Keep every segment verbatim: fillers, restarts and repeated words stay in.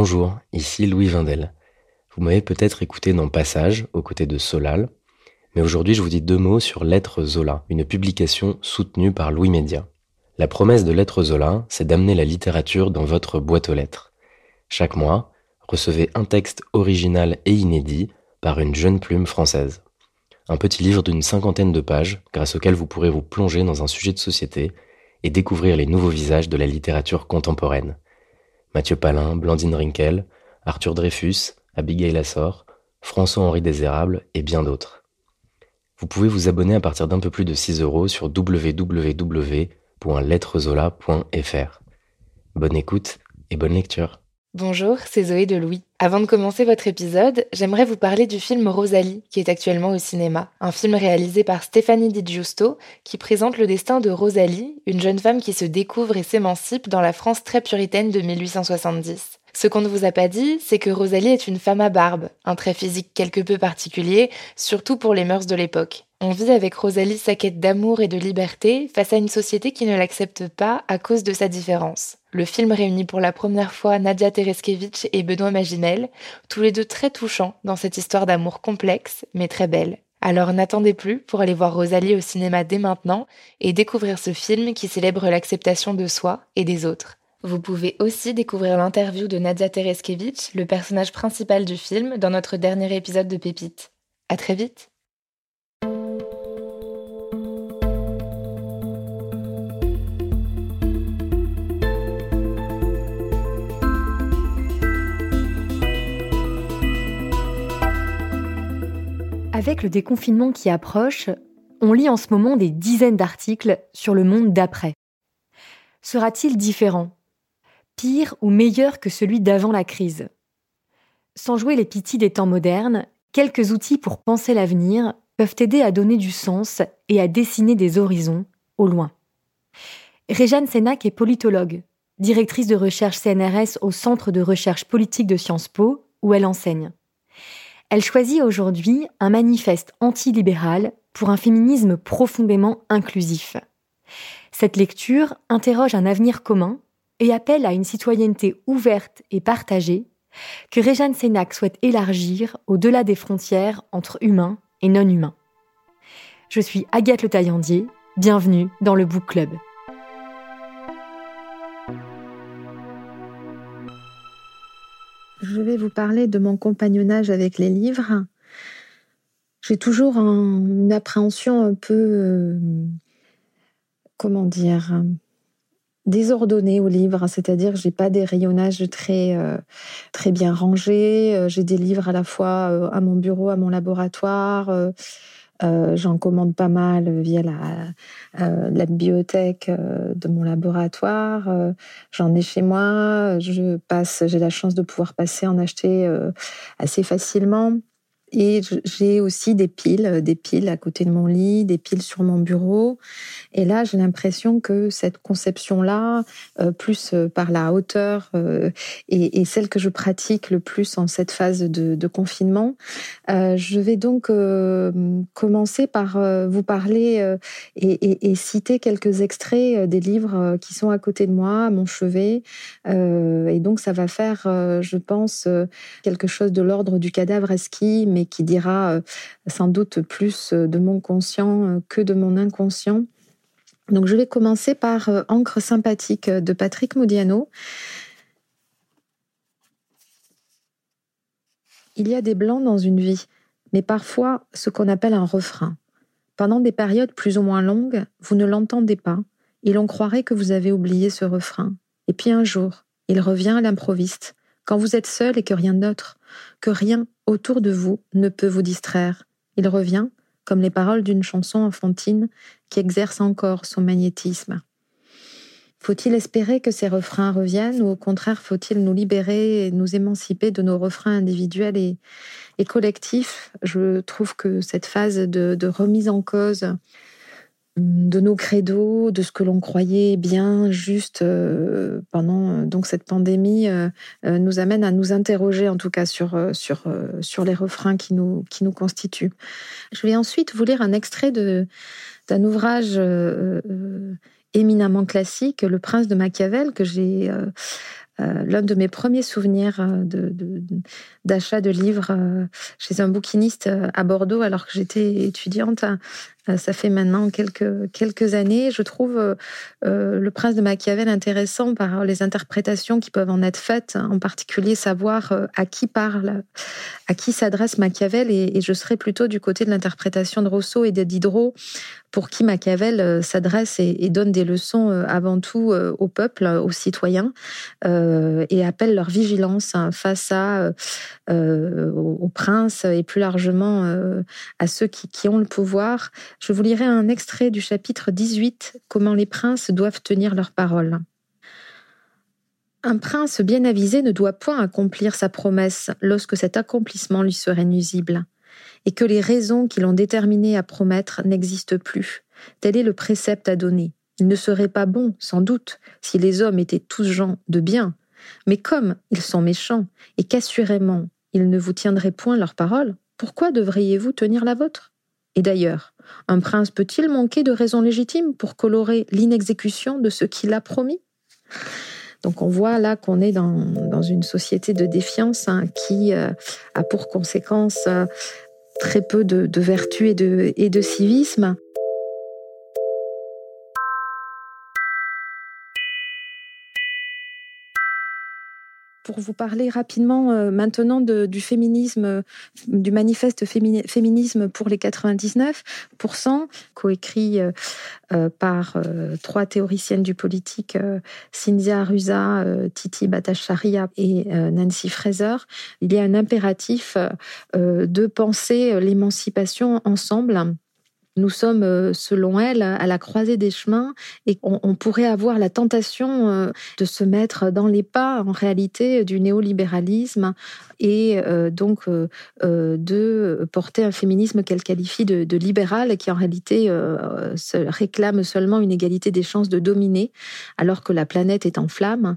Bonjour, ici Louis Vindel. Vous m'avez peut-être écouté dans Passage, aux côtés de Solal, mais aujourd'hui je vous dis deux mots sur Lettres Zola, une publication soutenue par Louis Média. La promesse de Lettres Zola, c'est d'amener la littérature dans votre boîte aux lettres. Chaque mois, recevez un texte original et inédit par une jeune plume française. Un petit livre d'une cinquantaine de pages, grâce auquel vous pourrez vous plonger dans un sujet de société et découvrir les nouveaux visages de la littérature contemporaine. Mathieu Palin, Blandine Rinkel, Arthur Dreyfus, Abigail Assor, François-Henri Désérable et bien d'autres. Vous pouvez vous abonner à partir d'un peu plus de six euros sur w w w point lettrezola point f r. Bonne écoute et bonne lecture. Bonjour, c'est Zoé de Louis. Avant de commencer votre épisode, j'aimerais vous parler du film Rosalie, qui est actuellement au cinéma. Un film réalisé par Stéphanie Di Giusto, qui présente le destin de Rosalie, une jeune femme qui se découvre et s'émancipe dans la France très puritaine de mille huit cent soixante-dix. Ce qu'on ne vous a pas dit, c'est que Rosalie est une femme à barbe, un trait physique quelque peu particulier, surtout pour les mœurs de l'époque. On vit avec Rosalie sa quête d'amour et de liberté face à une société qui ne l'accepte pas à cause de sa différence. Le film réunit pour la première fois Nadia Tereskevitch et Benoît Magimel, tous les deux très touchants dans cette histoire d'amour complexe, mais très belle. Alors n'attendez plus pour aller voir Rosalie au cinéma dès maintenant et découvrir ce film qui célèbre l'acceptation de soi et des autres. Vous pouvez aussi découvrir l'interview de Nadia Tereskevitch, le personnage principal du film, dans notre dernier épisode de Pépites. À très vite! Avec le déconfinement qui approche, on lit en ce moment des dizaines d'articles sur le monde d'après. Sera-t-il différent, pire ou meilleur que celui d'avant la crise ? Sans jouer les pitis des temps modernes, quelques outils pour penser l'avenir peuvent aider à donner du sens et à dessiner des horizons au loin. Réjeanne Sénac est politologue, directrice de recherche C N R S au Centre de recherche politique de Sciences Po, où elle enseigne. Elle choisit aujourd'hui un manifeste antilibéral pour un féminisme profondément inclusif. Cette lecture interroge un avenir commun et appelle à une citoyenneté ouverte et partagée que Réjeanne Sénac souhaite élargir au-delà des frontières entre humains et non-humains. Je suis Agathe Le Taillandier, bienvenue dans le Book Club. Je vais vous parler de mon compagnonnage avec les livres. J'ai toujours un, une appréhension un peu, euh, comment dire, désordonnée aux livres. C'est-à-dire que j'ai pas des rayonnages très, euh, très bien rangés. J'ai des livres à la fois euh, à mon bureau, à mon laboratoire. Euh, Euh, j'en commande pas mal via la, euh, la bibliothèque euh, de mon laboratoire. Euh, j'en ai chez moi. Je passe, j'ai la chance de pouvoir passer en acheter euh, assez facilement. Et j'ai aussi des piles, des piles à côté de mon lit, des piles sur mon bureau. Et là, j'ai l'impression que cette conception-là, euh, plus euh, par la hauteur, euh, est, est celle que je pratique le plus en cette phase de, de confinement. Euh, je vais donc euh, commencer par euh, vous parler euh, et, et, et citer quelques extraits des livres qui sont à côté de moi, à mon chevet. Euh, et donc, ça va faire, euh, je pense, euh, quelque chose de l'ordre du cadavre esquis, mais qui dira euh, sans doute plus de mon conscient euh, que de mon inconscient. Donc je vais commencer par euh, Encre sympathique de Patrick Modiano. Il y a des blancs dans une vie, mais parfois ce qu'on appelle un refrain. Pendant des périodes plus ou moins longues, vous ne l'entendez pas, et l'on croirait que vous avez oublié ce refrain. Et puis un jour, il revient à l'improviste, quand vous êtes seul et que rien d'autre, que rien autour de vous ne peut vous distraire. Il revient, comme les paroles d'une chanson enfantine qui exerce encore son magnétisme. Faut-il espérer que ces refrains reviennent ou au contraire faut-il nous libérer et nous émanciper de nos refrains individuels et, et collectifs ? Je trouve que cette phase de, de remise en cause de nos credos, de ce que l'on croyait bien, juste euh, pendant euh, donc cette pandémie, euh, euh, nous amène à nous interroger en tout cas sur, euh, sur, euh, sur les refrains qui nous, qui nous constituent. Je vais ensuite vous lire un extrait de, d'un ouvrage euh, euh, éminemment classique, Le Prince de Machiavel, que j'ai euh, Euh, l'un de mes premiers souvenirs de, de, d'achat de livres euh, chez un bouquiniste à Bordeaux, alors que j'étais étudiante, euh, ça fait maintenant quelques, quelques années. Je trouve euh, euh, Le Prince de Machiavel intéressant par les interprétations qui peuvent en être faites, en particulier savoir euh, à qui parle, à qui s'adresse Machiavel, et, et je serais plutôt du côté de l'interprétation de Rousseau et de Diderot, pour qui Machiavel euh, s'adresse et, et donne des leçons euh, avant tout euh, au peuple, aux citoyens, euh, et appelle leur vigilance hein, face à, euh, aux, aux princes et plus largement euh, à ceux qui, qui ont le pouvoir. Je vous lirai un extrait du chapitre dix-huit, « Comment les princes doivent tenir leur parole ». Un prince bien avisé ne doit point accomplir sa promesse lorsque cet accomplissement lui serait nuisible, et que les raisons qui l'ont déterminé à promettre n'existent plus. Tel est le précepte à donner. Il ne serait pas bon, sans doute, si les hommes étaient tous gens de bien, mais comme ils sont méchants, et qu'assurément ils ne vous tiendraient point leur parole, pourquoi devriez-vous tenir la vôtre ? Et d'ailleurs, un prince peut-il manquer de raisons légitimes pour colorer l'inexécution de ce qu'il a promis ? Donc on voit là qu'on est dans, dans une société de défiance hein, qui euh, a pour conséquence euh, très peu de, de vertu et de, et de civisme. Pour vous parler rapidement euh, maintenant de, du féminisme, euh, du manifeste fémini- féminisme pour les quatre-vingt-dix-neuf pour cent, coécrit euh, euh, par euh, trois théoriciennes du politique, euh, Cynthia Arusa, euh, Titi Bhattacharya et euh, Nancy Fraser, il y a un impératif euh, de penser l'émancipation ensemble. Nous sommes, selon elle, à la croisée des chemins et on, on pourrait avoir la tentation de se mettre dans les pas, en réalité, du néolibéralisme et euh, donc euh, de porter un féminisme qu'elle qualifie de, de libéral, qui en réalité euh, se réclame seulement une égalité des chances de dominer, alors que la planète est en flammes.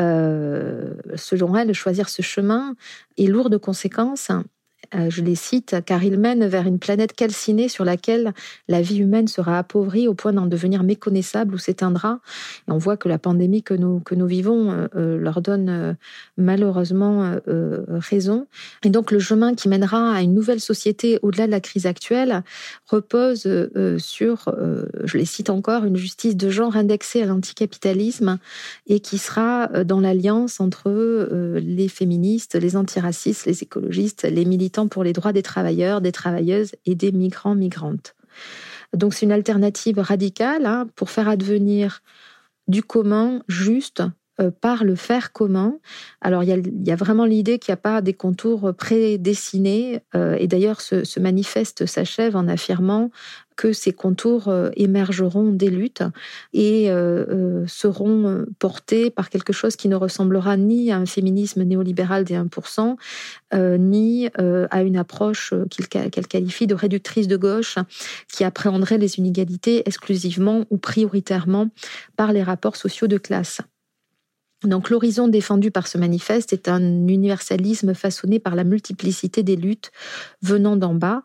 Euh, selon elle, choisir ce chemin est lourd de conséquences. Euh, je les cite, car il mène vers une planète calcinée sur laquelle la vie humaine sera appauvrie au point d'en devenir méconnaissable ou s'éteindra. Et on voit que la pandémie que nous, que nous vivons euh, leur donne euh, malheureusement euh, raison. Et donc le chemin qui mènera à une nouvelle société au-delà de la crise actuelle repose euh, sur, euh, je les cite encore, une justice de genre indexée à l'anticapitalisme et qui sera dans l'alliance entre euh, les féministes, les antiracistes, les écologistes, les militants pour les droits des travailleurs, des travailleuses et des migrants, migrantes. Donc c'est une alternative radicale hein, pour faire advenir du commun juste euh, par le faire commun. Alors il y a, il y a vraiment l'idée qu'il n'y a pas des contours prédessinés euh, et d'ailleurs ce, ce manifeste s'achève en affirmant que ces contours euh, émergeront des luttes et euh, euh, seront portés par quelque chose qui ne ressemblera ni à un féminisme néolibéral des un pour cent, euh, ni euh, à une approche qu'il, qu'elle qualifie de réductrice de gauche, qui appréhenderait les inégalités exclusivement ou prioritairement par les rapports sociaux de classe. Donc l'horizon défendu par ce manifeste est un universalisme façonné par la multiplicité des luttes venant d'en bas.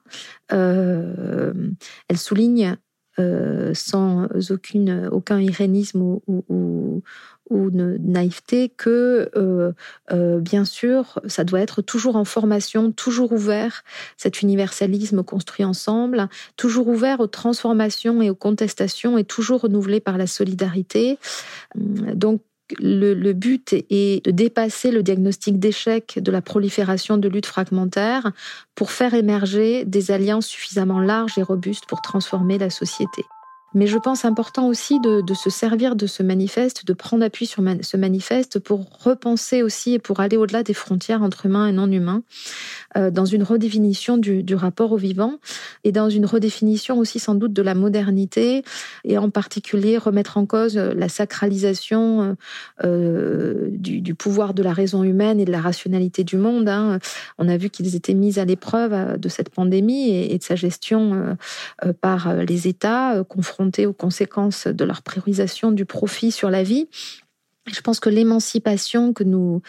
Euh, elle souligne euh, sans aucune, aucun irénisme ou, ou, ou, ou naïveté que, euh, euh, bien sûr, ça doit être toujours en formation, toujours ouvert, cet universalisme construit ensemble, toujours ouvert aux transformations et aux contestations et toujours renouvelé par la solidarité. Donc, Le, le but est de dépasser le diagnostic d'échec de la prolifération de luttes fragmentaires pour faire émerger des alliances suffisamment larges et robustes pour transformer la société. Mais je pense important aussi de, de se servir de ce manifeste, de prendre appui sur man, ce manifeste pour repenser aussi et pour aller au-delà des frontières entre humains et non-humains, euh, dans une redéfinition du, du rapport au vivant et dans une redéfinition aussi sans doute de la modernité et en particulier remettre en cause la sacralisation euh, du, du pouvoir de la raison humaine et de la rationalité du monde. Hein. On a vu qu'ils étaient mis à l'épreuve de cette pandémie et, et de sa gestion euh, par les États euh, confrontés aux conséquences de leur priorisation du profit sur la vie. Je pense que l'émancipation que nous,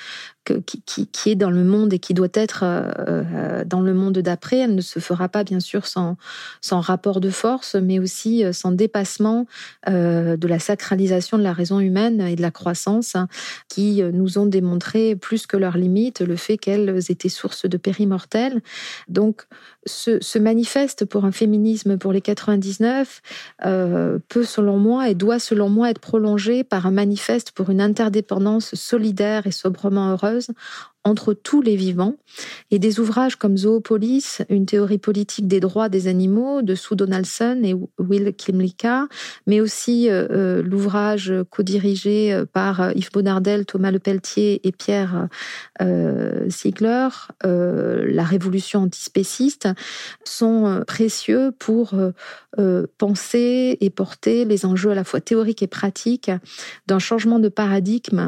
que, qui, qui, qui est dans le monde et qui doit être euh, dans le monde d'après, elle ne se fera pas bien sûr sans, sans rapport de force, mais aussi sans dépassement euh, de la sacralisation de la raison humaine et de la croissance, hein, qui nous ont démontré plus que leurs limites le fait qu'elles étaient source de périmortels. Donc ce, ce manifeste pour un féminisme pour les quatre-vingt-dix-neuf euh, peut selon moi et doit selon moi être prolongé par un manifeste pour une interdépendance solidaire et sobrement heureuse entre tous les vivants, et des ouvrages comme Zoopolis, une théorie politique des droits des animaux de Sue Donaldson et Will Klimlicka, mais aussi euh, l'ouvrage co-dirigé par Yves Bonnardel, Thomas Lepelletier et Pierre euh, Ziegler, euh, La révolution antispéciste, sont précieux pour euh, penser et porter les enjeux à la fois théoriques et pratiques d'un changement de paradigme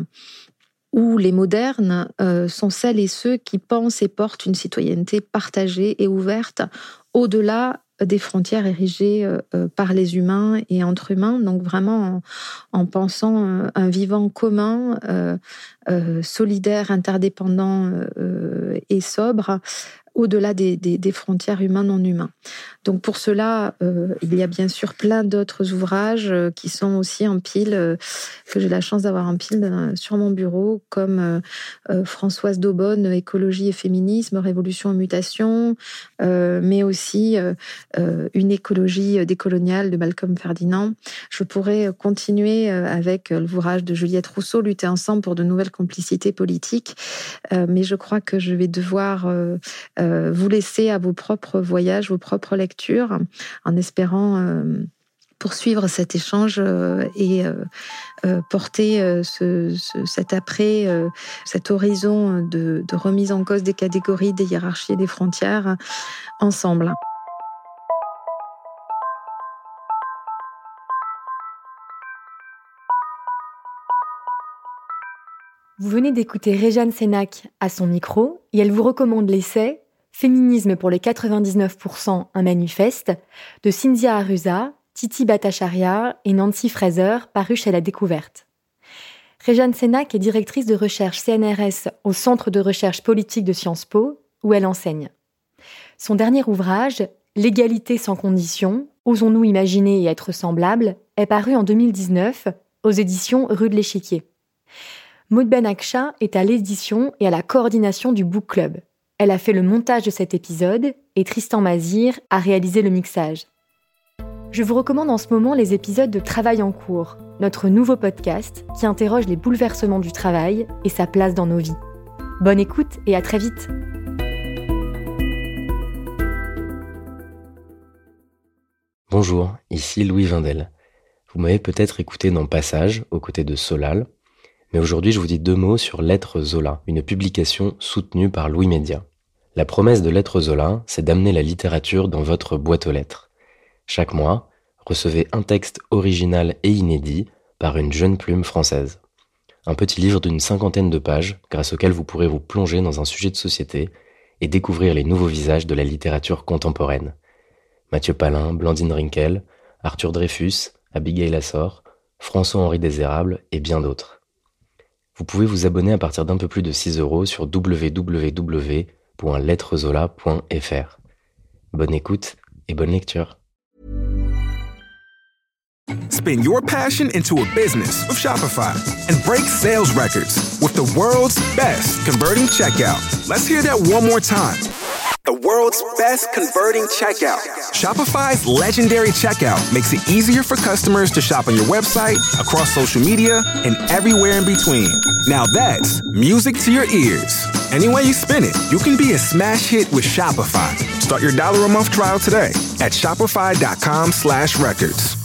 où les modernes euh, sont celles et ceux qui pensent et portent une citoyenneté partagée et ouverte au-delà des frontières érigées euh, par les humains et entre humains, donc vraiment en, en pensant euh, un vivant commun, euh, euh, solidaire, interdépendant euh, et sobre, au-delà des, des, des frontières humains-non-humains. Donc pour cela, euh, il y a bien sûr plein d'autres ouvrages euh, qui sont aussi en pile, euh, que j'ai la chance d'avoir en pile euh, sur mon bureau, comme euh, euh, Françoise Daubonne, Écologie et féminisme, Révolution et mutation, euh, mais aussi euh, euh, Une écologie décoloniale de Malcolm Ferdinand. Je pourrais continuer euh, avec l'ouvrage de Juliette Rousseau, Lutter ensemble pour de nouvelles complicités politiques, euh, mais je crois que je vais devoir euh, euh, vous laisser à vos propres voyages, vos propres lectures, en espérant euh, poursuivre cet échange euh, et euh, euh, porter euh, ce, ce, cet après, euh, cet horizon de, de remise en cause des catégories, des hiérarchies et des frontières ensemble. Vous venez d'écouter Réjeanne Sénac à son micro et elle vous recommande l'essai « Féminisme pour les quatre-vingt-dix-neuf pour cent, un manifeste » de Cynthia Arusa, Titi Bhattacharya et Nancy Fraser, paru chez La Découverte. Réjeanne Sénac est directrice de recherche C N R S au Centre de recherche politique de Sciences Po, où elle enseigne. Son dernier ouvrage, « L'égalité sans condition, osons-nous imaginer et être semblables » est paru en deux mille dix-neuf aux éditions Rue de l'Échiquier. Maud Ben Aksha est à l'édition et à la coordination du Book Club. Elle a fait le montage de cet épisode et Tristan Mazir a réalisé le mixage. Je vous recommande en ce moment les épisodes de Travail en cours, notre nouveau podcast qui interroge les bouleversements du travail et sa place dans nos vies. Bonne écoute et à très vite. Bonjour, ici Louis Vindel. Vous m'avez peut-être écouté dans Passage, aux côtés de Solal, mais aujourd'hui je vous dis deux mots sur Lettres Zola, une publication soutenue par Louis Média. La promesse de Lettres Zola, c'est d'amener la littérature dans votre boîte aux lettres. Chaque mois, recevez un texte original et inédit par une jeune plume française. Un petit livre d'une cinquantaine de pages, grâce auquel vous pourrez vous plonger dans un sujet de société et découvrir les nouveaux visages de la littérature contemporaine. Mathieu Palin, Blandine Rinkel, Arthur Dreyfus, Abigail Assor, François-Henri Désérable et bien d'autres. Vous pouvez vous abonner à partir d'un peu plus de six euros sur w w w point lettrezola point f r. Bonne écoute et bonne lecture. Spin your passion into a business with Shopify and break sales records with the world's best converting checkout. Let's hear that one more time. The world's best converting checkout. Shopify's legendary checkout makes it easier for customers to shop on your website, across social media, and everywhere in between. Now that's music to your ears. Any way you spin it, you can be a smash hit with Shopify. Start your dollar a month trial today at shopify.com slash records.